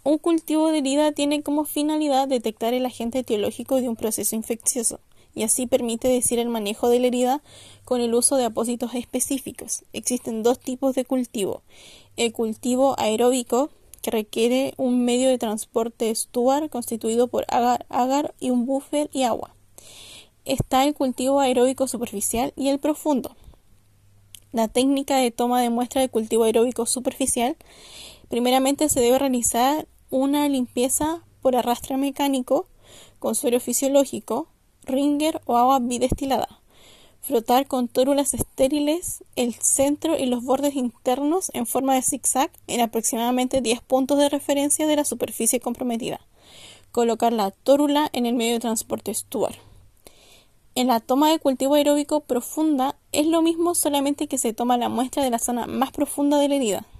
Un cultivo de herida tiene como finalidad detectar el agente etiológico de un proceso infeccioso y así permite decir el manejo de la herida con el uso de apósitos específicos. Existen dos tipos de cultivo: el cultivo aeróbico, que requiere un medio de transporte Stuart constituido por agar y un buffer y agua. Está el cultivo aeróbico superficial y el profundo. La técnica de toma de muestra de cultivo aeróbico superficial: primeramente se debe realizar una limpieza por arrastre mecánico con suero fisiológico, Ringer o agua bidestilada. Frotar con tórulas estériles el centro y los bordes internos en forma de zigzag en aproximadamente 10 puntos de referencia de la superficie comprometida. Colocar la tórula en el medio de transporte Stuart. En la toma de cultivo aeróbico profunda es lo mismo, solamente que se toma la muestra de la zona más profunda de la herida.